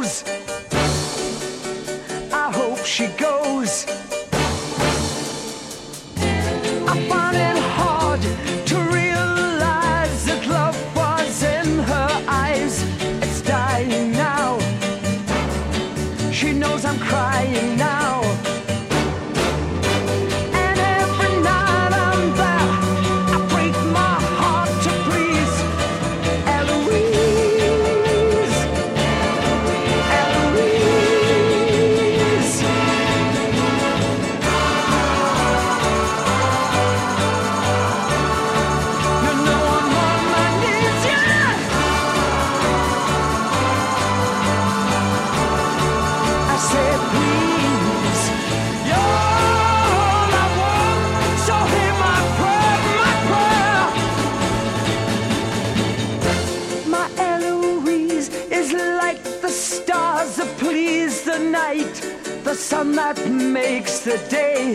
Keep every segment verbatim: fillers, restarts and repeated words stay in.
knows. I hope she goes. I find it hard to realize that love was in her eyes. It's dying now. She knows I'm crying now. And every night I'm there, I break my heart to please Eloise. Eloise. You know I'm on my knees, yeah. I said, please, you're all I want, so hear my prayer, my prayer. My Eloise is like the stars that please the night, the sun that makes the day,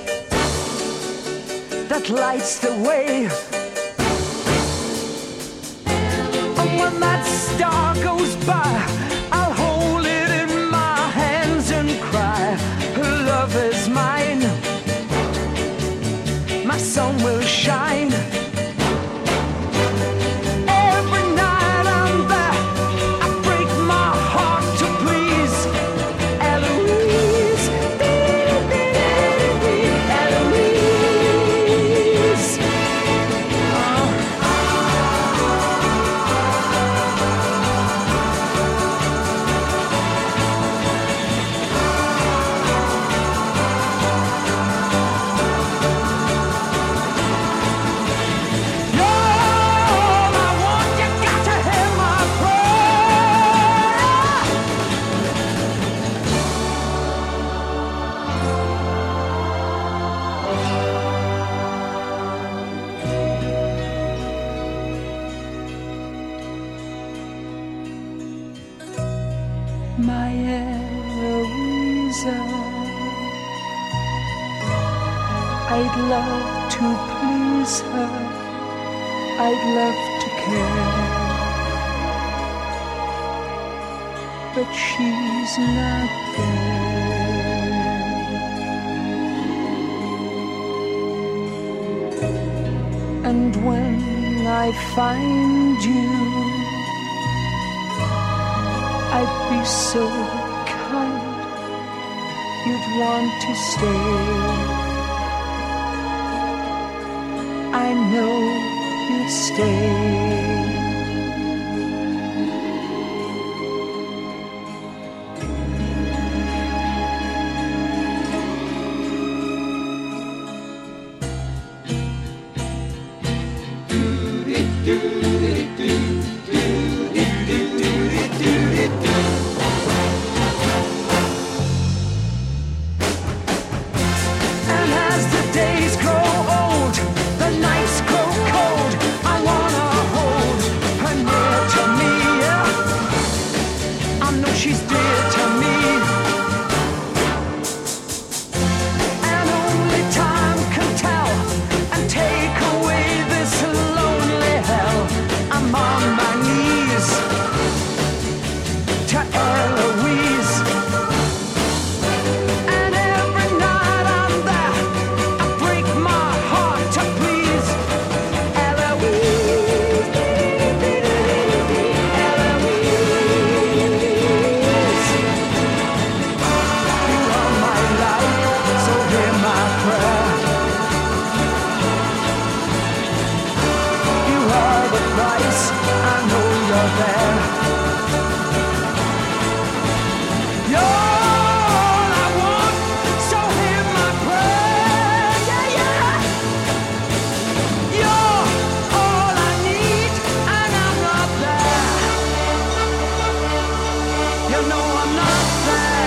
that lights the way. And when that star goes by, I'll hold it in my hands and cry, her love is mine, my sun will shine. Every night I'm there, I break my heart to please Eloise. Eloise. Oh. You're all I want, you got to hear my prayer. My Eloisa, I'd love to please her, I'd love to care, but she's not there. And when I find you, I'd be so kind, you'd want to stay. I know you'd stay. And as the days grow old, the nights grow cold, I wanna hold her near to me, yeah. I know she's dear to me. And only time can tell and take away this lonely hell. I'm on my knees to Eloise. And every night I'm there, I break my heart to please Eloise. Eloise. You are my life, so hear my prayer. You are the price, I know you're there. You're all I want, so hear my prayer, yeah, yeah. You're all I need, and I'm not there. You know I'm not there.